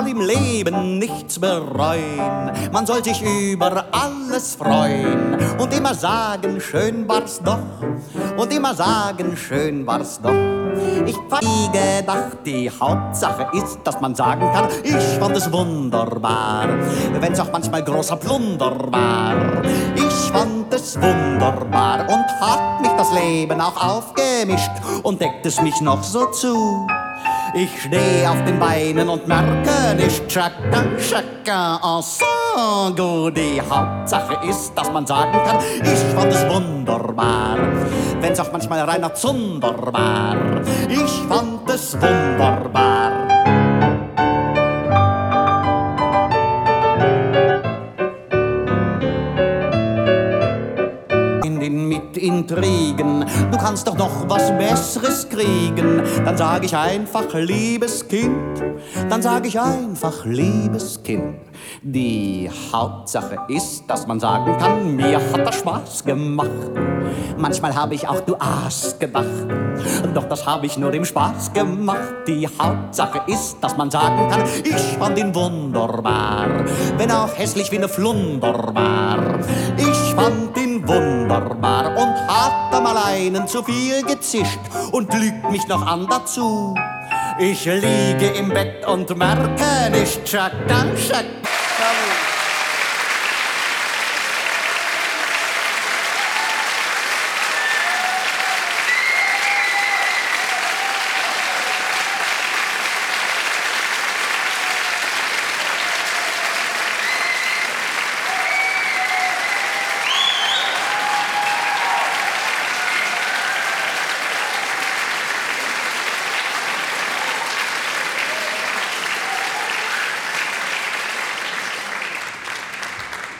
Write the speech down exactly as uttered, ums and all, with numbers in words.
soll im Leben nichts bereuen, man soll sich über alles freuen und immer sagen, schön war's doch, und immer sagen, schön war's doch. Ich hab nie gedacht, die Hauptsache ist, dass man sagen kann, ich fand es wunderbar, wenn's auch manchmal großer Plunder war. Ich fand es wunderbar und hat mich das Leben auch aufgemischt und deckt es mich noch so zu. Ich steh auf den Beinen und merke nicht, chacun, chacun ensemble. Gut, die Hauptsache ist, dass man sagen kann, ich fand es wunderbar, wenn's auch manchmal reiner Zunder war. Ich fand es wunderbar. Mit Intrigen, du kannst doch noch was Besseres kriegen. Dann sag ich einfach, liebes Kind, dann sag ich einfach, liebes Kind. Die Hauptsache ist, dass man sagen kann, mir hat das Spaß gemacht. Manchmal habe ich auch du Aas gedacht, doch das habe ich nur im Spaß gemacht. Die Hauptsache ist, dass man sagen kann, ich fand ihn wunderbar, wenn auch hässlich wie ne Flunder war. Ich fand ihn wunderbar und hat am einen zu viel gezischt und lügt mich noch an dazu. Ich liege im Bett und merke nicht, chacun, chacun.